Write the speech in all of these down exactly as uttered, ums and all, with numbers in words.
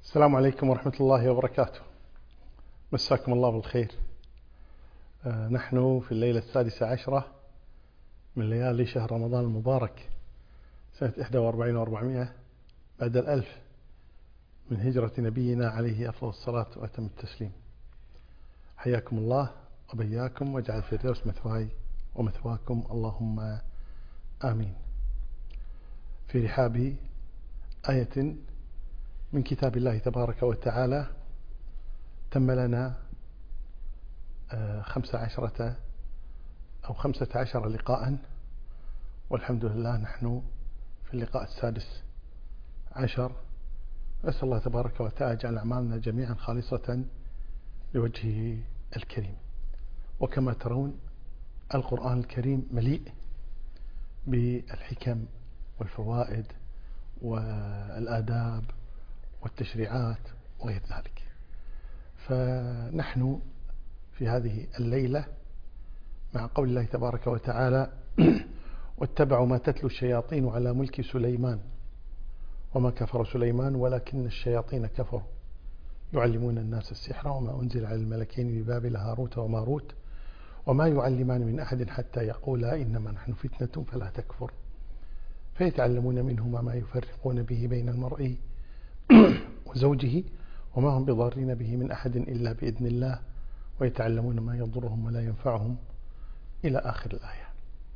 السلام عليكم ورحمة الله وبركاته. مساكم الله بالخير. آه نحن في الليلة السادسة عشرة من ليالي شهر رمضان المبارك سنة إحدى وأربعين وأربعمائة بعد الألف من هجرة نبينا عليه أفضل الصلاة وأتم التسليم. حياكم الله وبياكم واجعل الفردوس مثواي ومثواكم اللهم آمين. في رحاب آية من كتاب الله تبارك وتعالى تم لنا خمسة عشرة أو خمسة عشر لقاء، والحمد لله نحن في اللقاء السادس عشر. أسأل الله تبارك وتعالى يجعل أعمالنا جميعا خالصة لوجهه الكريم. وكما ترون القرآن الكريم مليء بالحكم والفوائد والآداب والتشريعات وغير ذلك. فنحن في هذه الليلة مع قول الله تبارك وتعالى واتبعوا ما تتلو الشياطين على ملك سليمان وما كفر سليمان ولكن الشياطين كفروا يعلمون الناس السحر وما أنزل على الملكين ببابل هاروت وماروت وما يعلمان من أحد حتى يقولا إنما نحن فتنة فلا تكفر فيتعلمون منهما ما يفرقون به بين المرء وزوجه وما هم بضارين به من أحد إلا بإذن الله ويتعلمون ما يضرهم ولا ينفعهم إلى آخر الآية.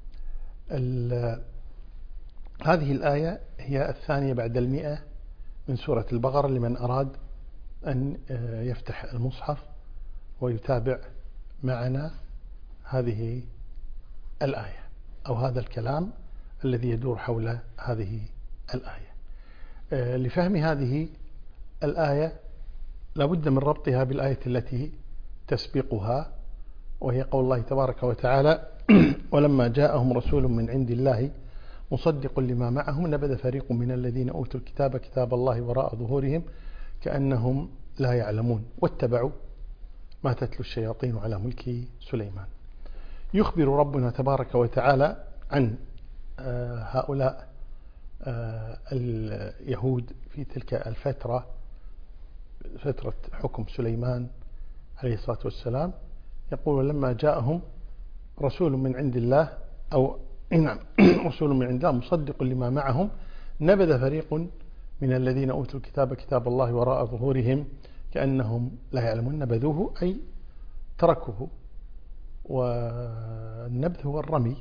هذه الآية هي الثانية بعد المئة من سورة البقرة لمن أراد أن يفتح المصحف ويتابع معنا هذه الآية أو هذا الكلام الذي يدور حول هذه الآية. لفهم هذه الآية لابد من ربطها بالآية التي تسبقها، وهي قول الله تبارك وتعالى ولما جاءهم رسول من عند الله مصدق لما معهم نبذ فريق من الذين أوتوا الكتاب كتاب الله وراء ظهورهم كأنهم لا يعلمون واتبعوا ما تتلو الشياطين على ملك سليمان. يخبر ربنا تبارك وتعالى عن هؤلاء اليهود في تلك الفترة، فترة حكم سليمان عليه الصلاة والسلام. يقول لما جاءهم رسول من عند الله أو نعم رسول من عند الله مصدق لما معهم نبذ فريق من الذين أوتوا الكتاب كتاب الله وراء ظهورهم كأنهم لا يعلمون. نبذوه أي تركوه، والنبذ هو الرمي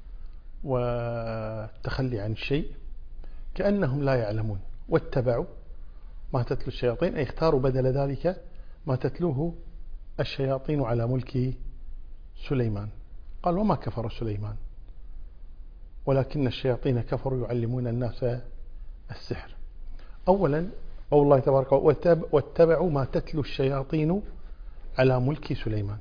والتخلي عن الشيء، كأنهم لا يعلمون. واتبعوا ما تتلو الشياطين أي اختاروا بدل ذلك ما تتلوه الشياطين على ملك سليمان. قال وما كفر سليمان ولكن الشياطين كفروا يعلمون الناس السحر. أولا قول الله تبارك واتبعوا ما تتلو الشياطين على ملك سليمان.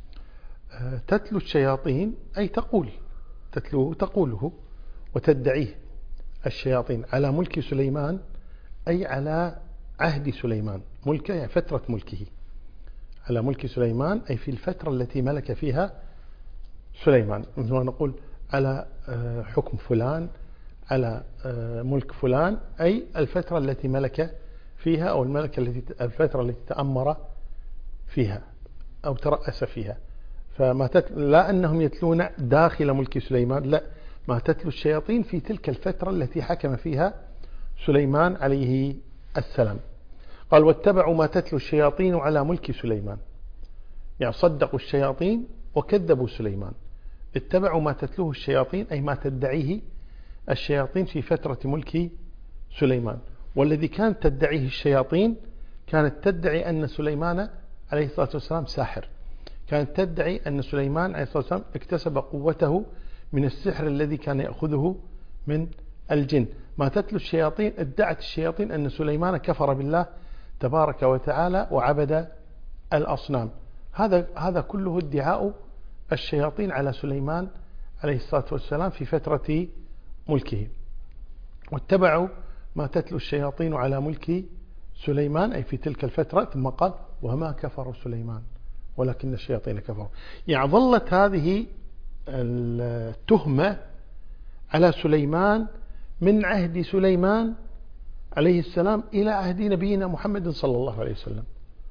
تتلو الشياطين أي تقول، تتلوه تقوله وتدعيه الشياطين على ملك سليمان أي على عهد سليمان، ملكه يعني فترة ملكه، على ملك سليمان أي في الفترة التي ملك فيها سليمان. مثل ما نقول على حكم فلان، على ملك فلان، أي الفترة التي ملك فيها أو الملكة التي الفترة التي تأمر فيها أو ترأس فيها. فما تتلو لا أنهم يتلون داخل ملك سليمان، لا، ما تتلو الشياطين في تلك الفترة التي حكم فيها سليمان عليه السلام. قال واتبعوا ما تتلو الشياطين على ملك سليمان، يعني صدقوا الشياطين وكذبوا سليمان. اتبعوا ما تتلوه الشياطين أي ما تدعيه الشياطين في فترة ملك سليمان. والذي كانت تدعيه الشياطين كانت تدعي أن سليمان عليه الصلاة والسلام ساحر، كانت تدعي أن سليمان عليه الصلاة والسلام اكتسب قوته من السحر الذي كان يأخذه من الجن. ما تتلو الشياطين ادعت الشياطين أن سليمان كفر بالله تبارك وتعالى وعبد الأصنام. هذا هذا كله ادعاء الشياطين على سليمان عليه الصلاة والسلام في فترة ملكه. واتبعوا ما تتلو الشياطين على ملك سليمان أي في تلك الفترة. ثم قال وما كفر سليمان ولكن الشياطين كفروا. يعني ظلت هذه التهمة على سليمان من عهد سليمان عليه السلام إلى عهد نبينا محمد صلى الله عليه وسلم.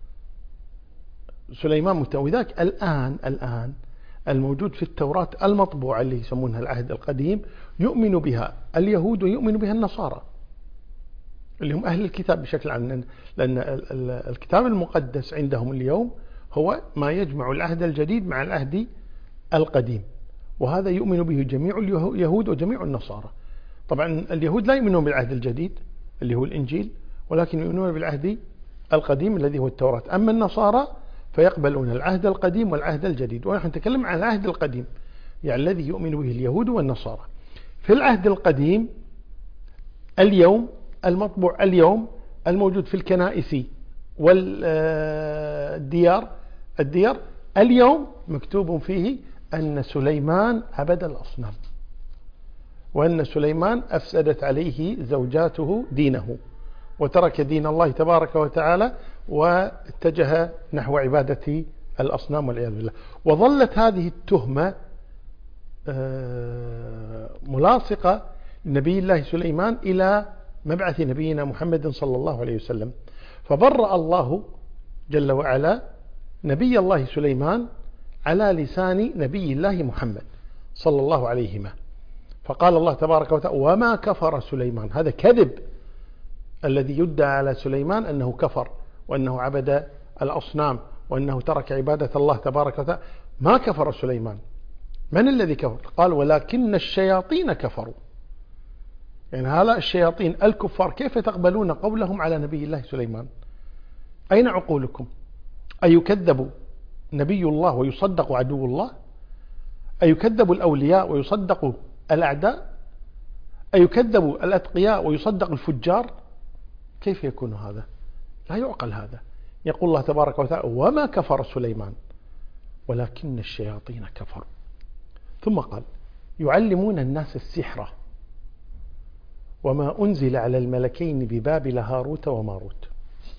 سليمان متوذاك الآن الآن الموجود في التوراة المطبوعة اللي يسمونها العهد القديم يؤمن بها اليهود ويؤمن بها النصارى اللي هم أهل الكتاب بشكل عام، لأن الكتاب المقدس عندهم اليوم هو ما يجمع العهد الجديد مع العهد القديم، وهذا يؤمن به جميع اليهود وجميع النصارى. طبعا اليهود لا يؤمنون بالعهد الجديد اللي هو الإنجيل، ولكن يؤمنون بالعهد القديم الذي هو التوراة. أما النصارى فيقبلون العهد القديم والعهد الجديد، ونحن نتكلم عن العهد القديم يعني الذي يؤمن به اليهود والنصارى. في العهد القديم اليوم المطبوع اليوم الموجود في الكنائس والديار الديار اليوم مكتوب فيه أن سليمان عبد الأصنام، وأن سليمان أفسدت عليه زوجاته دينه وترك دين الله تبارك وتعالى واتجه نحو عبادة الأصنام والعياذ بالله. وظلت هذه التهمة ملاصقة لنبي الله سليمان إلى مبعث نبينا محمد صلى الله عليه وسلم، فبرأ الله جل وعلا نبي الله سليمان على لسان نبي الله محمد صلى الله عليه وسلم. فقال الله تبارك وتعالى وما كفر سليمان، هذا كذب الذي يدعى على سليمان أنه كفر وأنه عبد الأصنام وأنه ترك عبادة الله تبارك وتعالى. ما كفر سليمان. من الذي كفر؟ قال ولكن الشياطين كفروا. يعني هؤلاء الشياطين الكفار كيف تقبلون قولهم على نبي الله سليمان؟ أين عقولكم؟ أيكذب نبي الله ويصدق عدو الله؟ أيكذب الأولياء ويصدق الأعداء؟ أيكذب الأتقياء ويصدق الفجار؟ كيف يكون هذا؟ لا يعقل هذا. يقول الله تبارك وتعالى وما كفر سليمان ولكن الشياطين كفروا. ثم قال يعلمون الناس السحر وما أنزل على الملكين ببابل هاروت وماروت.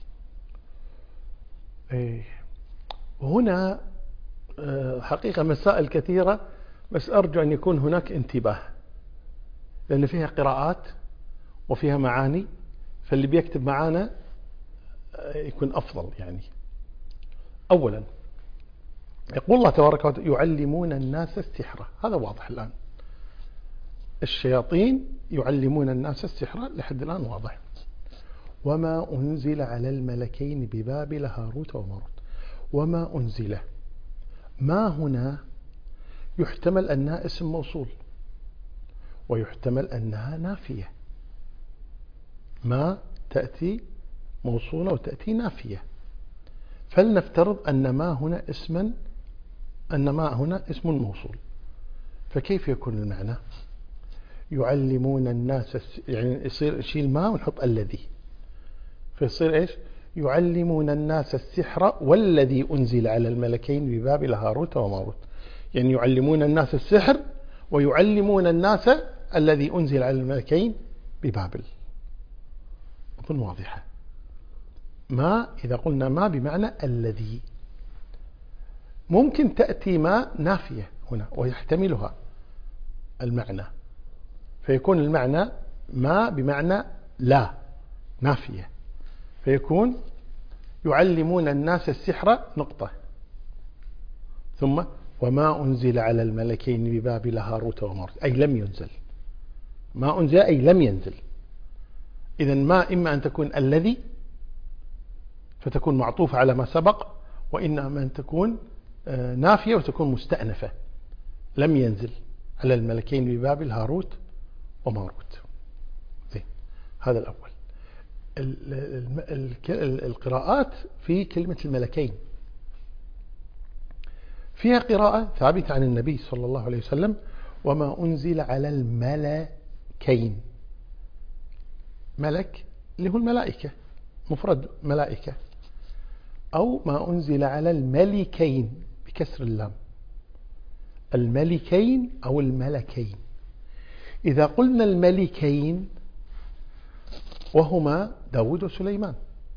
هنا حقيقة مسائل كثيرة، بس أرجو أن يكون هناك انتباه، لأن فيها قراءات وفيها معاني، فاللي بيكتب معانا يكون أفضل. يعني أولا يقول الله تبارك وتعالى يعلمون الناس السحر، هذا واضح الآن. الشياطين يعلمون الناس السحر لحد الآن واضح. وما أنزل على الملكين ببابل هاروت وماروت. وما أنزل، ما هنا يحتمل أنها اسم موصول ويحتمل أنها نافية. ما تأتي موصولة وتأتي نافية، فلنفترض أن ما هنا اسما أن ما هنا اسم موصول، فكيف يكون المعنى؟ يعلمون الناس، يعني يصير شيل ما ونحط الذي، فيصير إيش؟ يعلمون الناس السحر والذي أنزل على الملكين ببابل هاروت وماروت. يعني يعلمون الناس السحر ويعلمون الناس الذي أنزل على الملكين ببابل. أظن واضحة. ما إذا قلنا ما بمعنى الذي، ممكن تأتي ما نافية هنا ويحتملها المعنى، فيكون المعنى ما بمعنى لا نافية، فيكون يعلمون الناس السحر نقطة، ثم وما أنزل على الملكين ببابل هاروت وماروت، أي لم ينزل. ما أنزل أي لم ينزل. إذن ما إما أن تكون الذي فتكون معطوفة على ما سبق، وإنما أن تكون نافية وتكون مستأنفة. لم ينزل على الملكين ببابل هاروت وماروت. زين، هذا الأول. القراءات في كلمة الملكين فيها قراءة ثابتة عن النبي صلى الله عليه وسلم وما أنزل على الملكين. ملك اللي هو الملائكة، مفرد ملائكة، أو ما أنزل على الملكين بكسر اللام، الملكين أو الملكين. إذا قلنا الملكين وهما داود وسليمان،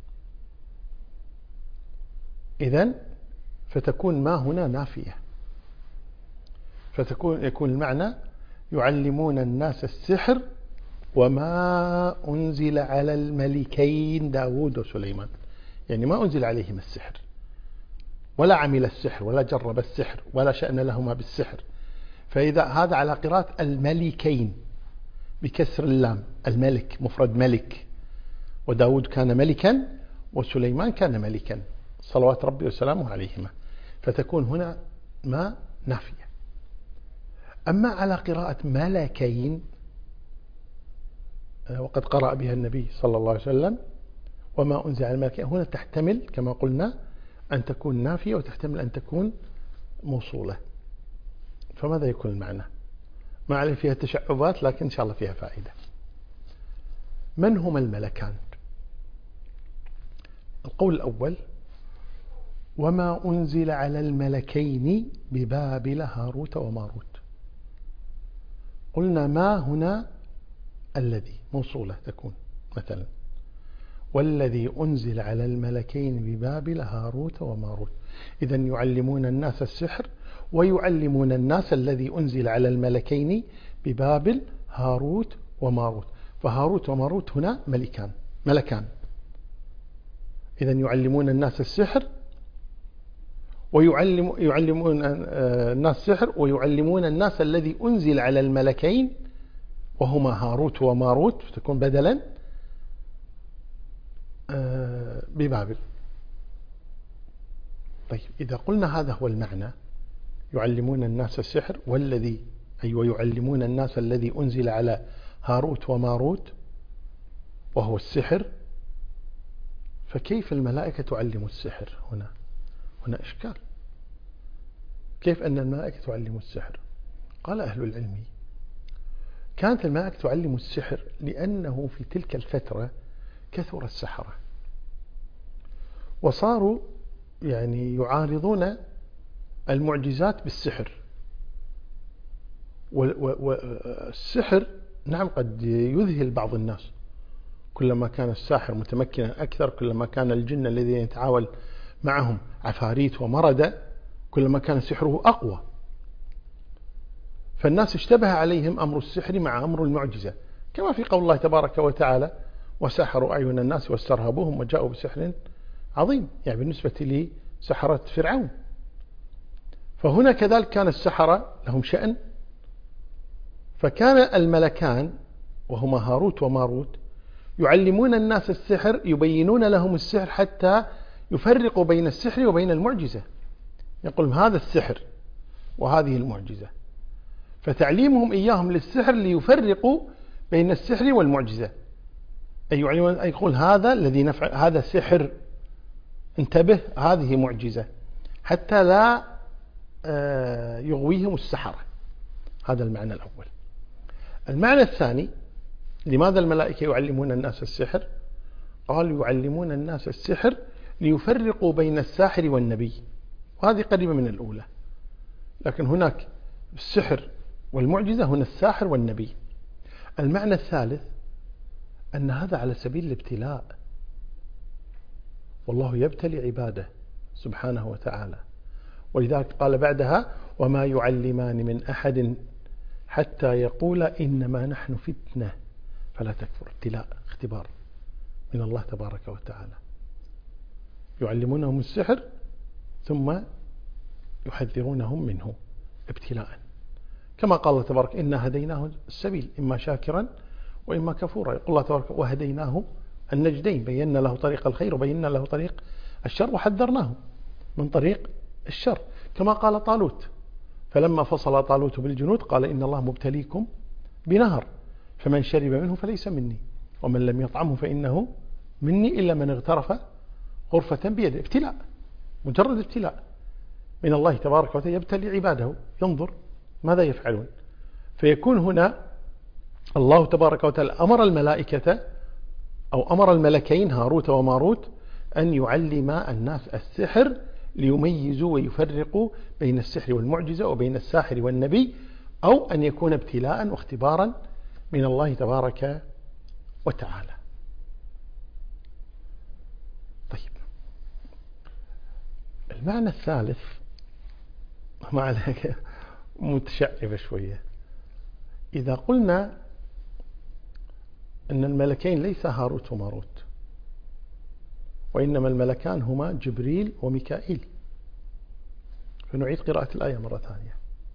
إذن فتكون ما هنا نافية، فتكون يكون المعنى يعلمون الناس السحر وما أنزل على الملكين داود وسليمان، يعني ما أنزل عليهما السحر ولا عمل السحر ولا جرب السحر ولا شأن لهما بالسحر. فإذا هذا على قراءة الملكين بكسر اللام، الملك مفرد ملك، وداود كان ملكا وسليمان كان ملكا صلوات ربي وسلامه عليهما، فتكون هنا ما نافية. أما على قراءة ملكين وقد قرأ بها النبي صلى الله عليه وسلم وما أنزل على الملكين، هنا تحتمل كما قلنا أن تكون نافية وتحتمل أن تكون موصولة. فماذا يكون المعنى؟ ما عليه فيها تشعبات لكن إن شاء الله فيها فائدة. من هما الملكان؟ القول الأول: وما أنزل على الملكين ببابل هاروت وماروت. قلنا ما هنا الذي موصولة تكون مثلا، والذي أنزل على الملكين ببابل هاروت وماروت، إذن يعلمون الناس السحر ويعلمون الناس الذي أنزل على الملكين ببابل هاروت وماروت. فهاروت وماروت هنا ملكان ملكان إذن يعلمون الناس السحر ويعلم يعلمون الناس السحر ويعلمون الناس الذي أنزل على الملكين وهما هاروت وماروت، تكون بدلا ببابل. طيب إذا قلنا هذا هو المعنى، يعلمون الناس السحر والذي أي ويعلمون الناس الذي أنزل على هاروت وماروت وهو السحر، فكيف الملائكة تعلم السحر؟ هنا هنا إشكال. كيف أن الملائكة تعلم السحر؟ قال أهل العلم: كانت الملائكة تعلم السحر لأنه في تلك الفترة كثر السحرة وصاروا يعني يعارضون المعجزات بالسحر. والسحر نعم قد يذهل بعض الناس، كلما كان الساحر متمكنا أكثر، كلما كان الجن الذي يتعاون معهم عفاريت ومردة، كلما كان سحره أقوى. فالناس اشتبه عليهم أمر السحر مع أمر المعجزة، كما في قول الله تبارك وتعالى: وسحروا أعين الناس واسترهبوهم وجاءوا بسحر عظيم، يعني بالنسبة لسحرة فرعون. فهنا كذلك كان السحرة لهم شأن، فكان الملكان وهما هاروت وماروت يعلمون الناس السحر، يبينون لهم السحر حتى يفرقوا بين السحر وبين المعجزة، يقول هذا السحر وهذه المعجزة، فتعليمهم إياهم للسحر ليفرقوا بين السحر والمعجزة، أي يعلمون أي يقول هذا الذي نفعل هذا سحر، انتبه هذه معجزة، حتى لا يغويهم السحرة. هذا المعنى الأول. المعنى الثاني: لماذا الملائكة يعلمون الناس السحر؟ قالوا يعلمون الناس السحر ليفرقوا بين الساحر والنبي، وهذه قريبة من الأولى، لكن هناك السحر والمعجزة، هنا الساحر والنبي. المعنى الثالث أن هذا على سبيل الابتلاء، والله يبتلي عباده سبحانه وتعالى، ولذلك قال بعدها: وما يعلمان من أحد حتى يقول إنما نحن فتنة فلا تكفر. ابتلاء، اختبار من الله تبارك وتعالى، يعلمونهم السحر ثم يحذرونهم منه ابتلاء، كما قال الله تبارك: إنا هديناه السبيل إما شاكرا وإما كفورا. يقول الله تبارك: وهديناه النجدين، بينا له طريق الخير وبينا له طريق الشر وحذرناه من طريق الشر. كما قال طالوت: فلما فصل طالوت بالجنود قال إن الله مبتليكم بنهر فمن شرب منه فليس مني ومن لم يطعمه فإنه مني إلا من اغترف غرفة بيده. ابتلاء، مجرد ابتلاء من الله تبارك وتعالى، يبتلي عباده، ينظر ماذا يفعلون. فيكون هنا الله تبارك وتعالى أمر الملائكة أو أمر الملكين هاروت وماروت أن يعلما الناس السحر ليميزوا ويفرقوا بين السحر والمعجزة وبين الساحر والنبي، أو أن يكون ابتلاء واختبارا من الله تبارك وتعالى. طيب، المعنى الثالث ما عليك متشعب شوية. إذا قلنا أن الملكين ليس هاروت وماروت، وإنما الملكان هما جبريل وميكائيل. فنعيد قراءة الآية مرة ثانية.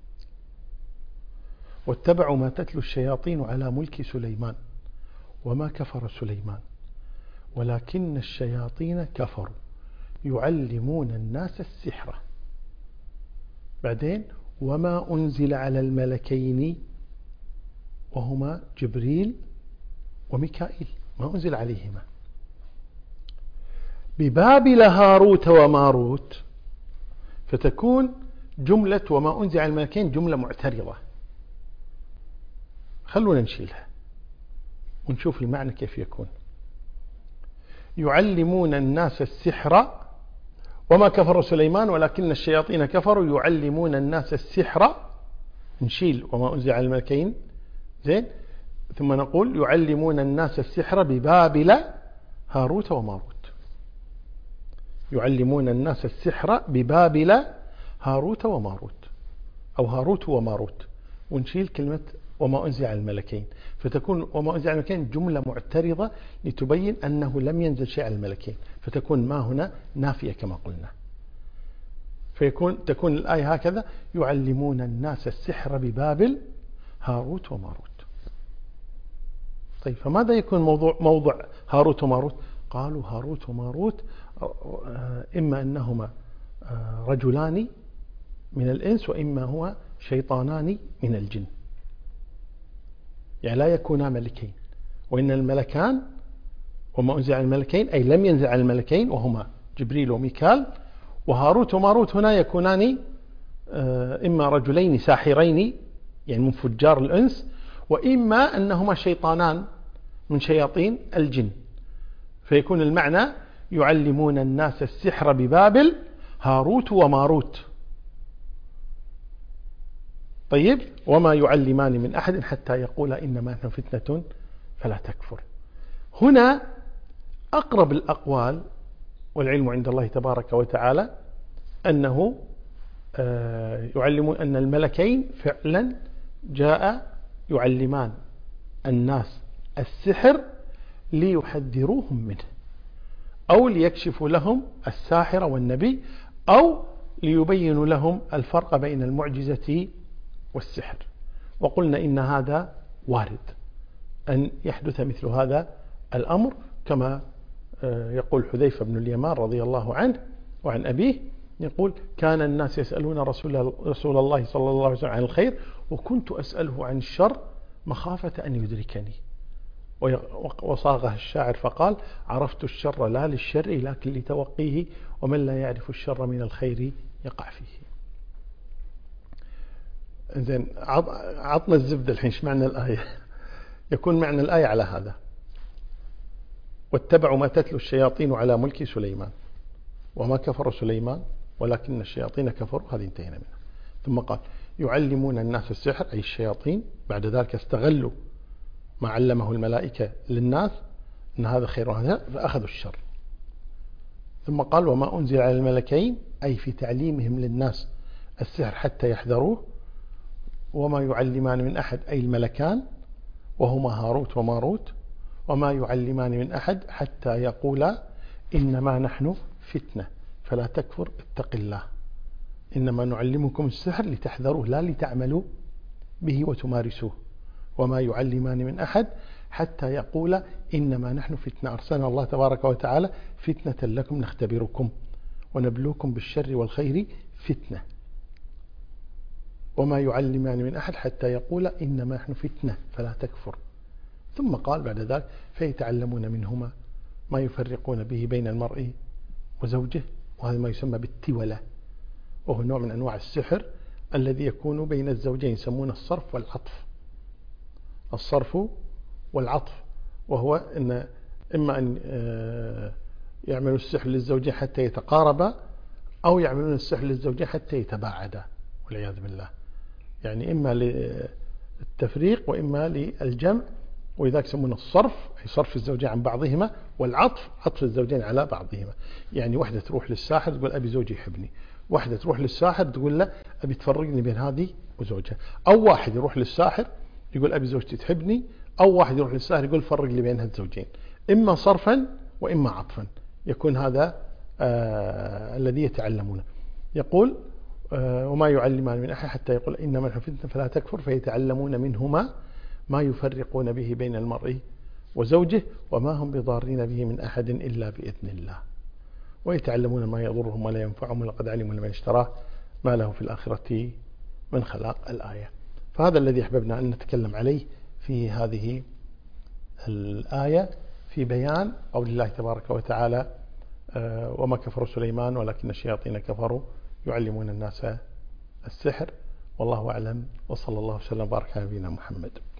واتبعوا ما تتلو الشياطين على ملك سليمان وما كفر سليمان ولكن الشياطين كفروا يعلمون الناس السحر. بعدين وما أنزل على الملكين وهما جبريل وميكائيل، ما أنزل عليهما، ببابل هاروت وماروت، فتكون جملة وما أنزل على الملكين جملة معترضة. خلونا نشيلها ونشوف المعنى كيف يكون. يعلمون الناس السحر وما كفر سليمان ولكن الشياطين كفروا يعلمون الناس السحر، نشيل وما أنزل على الملكين، زين، ثم نقول يعلمون الناس السحر ببابل هاروت وماروت. يعلمون الناس السحر ببابل هاروت وماروت، أو هاروت وماروت، ونشيل كلمة وما أنزل على الملكين، فتكون وما أنزل على الملكين جملة معترضة لتبين أنه لم ينزل شيء على الملكين، فتكون ما هنا نافية كما قلنا. فيكون تكون الآية هكذا: يعلمون الناس السحر ببابل هاروت وماروت. طيب، فماذا يكون موضوع موضوع هاروت وماروت؟ قالوا هاروت وماروت إما أنهما رجلان من الإنس وإما هو شيطانان من الجن، يعني لا يكونا ملكين. وإن الملكان وما أنزل على الملكين أي لم ينزل على الملكين وهما جبريل وميكال، وهاروت وماروت هنا يكونان إما رجلين ساحرين يعني من فجار الإنس، وإما أنهما شيطانان من شياطين الجن. فيكون المعنى يعلمون الناس السحر ببابل هاروت وماروت. طيب، وما يعلمان من أحد حتى يقولا إنما نحن فتنة فلا تكفر. هنا أقرب الأقوال والعلم عند الله تبارك وتعالى أنه يعلمون أن الملكين فعلا جاء يعلمان الناس السحر ليحذروهم منه، أو ليكشفوا لهم الساحر والنبي، أو ليبينوا لهم الفرق بين المعجزة والسحر. وقلنا إن هذا وارد أن يحدث مثل هذا الأمر، كما يقول حذيفة بن اليمان رضي الله عنه وعن أبيه، يقول: كان الناس يسألون رسول, رسول الله صلى الله عليه وسلم عن الخير وكنت أسأله عن الشر مخافة أن يدركني. وصاغه الشاعر فقال: عرفت الشر لا للشر لكن لتوقيه، ومن لا يعرف الشر من الخير يقع فيه. إذن عطنا الزبدة الحين، ايش معنى الآية؟ يكون معنى الآية على هذا: واتبعوا ما تتلو الشياطين على ملك سليمان وما كفر سليمان ولكن الشياطين كفروا. هذه انتهينا منها. ثم قال: يعلمون الناس السحر أي الشياطين. بعد ذلك استغلوا ما علمه الملائكة للناس أن هذا خير وهذا، فأخذوا الشر. ثم قال: وما أنزل على الملكين أي في تعليمهم للناس السحر حتى يحذروه. وما يعلمان من أحد أي الملكان وهما هاروت وماروت. وما يعلمان من أحد حتى يقولا إنما نحن فتنة فلا تكفر اتق الله، إنما نعلمكم السحر لتحذروه لا لتعملوا به وتمارسوه. وما يعلمان من أحد حتى يقولا إنما نحن فتنة، أرسلنا الله تبارك وتعالى فتنة لكم نختبركم ونبلوكم بالشر والخير فتنة. وما يعلمان من أحد حتى يقولا إنما نحن فتنة فلا تكفر. ثم قال بعد ذلك: فيتعلمون منهما ما يفرقون به بين المرء وزوجه. وهذا ما يسمى بالتولة، وهو نوع من أنواع السحر الذي يكون بين الزوجين، يسمونه الصرف والعطف. الصرف والعطف، وهو إن إما أن يعملوا السحر للزوجين حتى يتقاربا، أو يعملون السحر للزوجين حتى يتباعدا والعياذ بالله. يعني إما للتفريق وإما للجمع، وإذا يسمونه الصرف أي صرف الزوجين عن بعضهما، والعطف عطف الزوجين على بعضهما. يعني واحدة تروح للساحر تقول أبي زوجي يحبني، واحدة تروح للساحر تقول له أبي تفرقني بين هذه وزوجها، أو واحد يروح للساحر يقول أبي زوجتي تحبني، أو واحد يروح للساحر يقول فرق لي بين هالزوجين، إما صرفا وإما عطفا، يكون هذا آه الذي يتعلمونه. يقول آه وما يعلمان من أحد حتى يقول إنما نحن فتنة فلا تكفر، فيتعلمون منهما ما يفرقون به بين المرء وزوجه وما هم بضارين به من أحد إلا بإذن الله، ويتعلمون ما يضرهم ولا ينفعهم ولقد علموا لمن اشتراه ما له في الآخرة من خلاق الآية. فهذا الذي أحببنا أن نتكلم عليه في هذه الآية في بيان قول الله تبارك وتعالى وما كفر سليمان ولكن الشياطين كفروا يعلمون الناس السحر. والله أعلم، وصلى الله وسلم وبارك على نبينا محمد.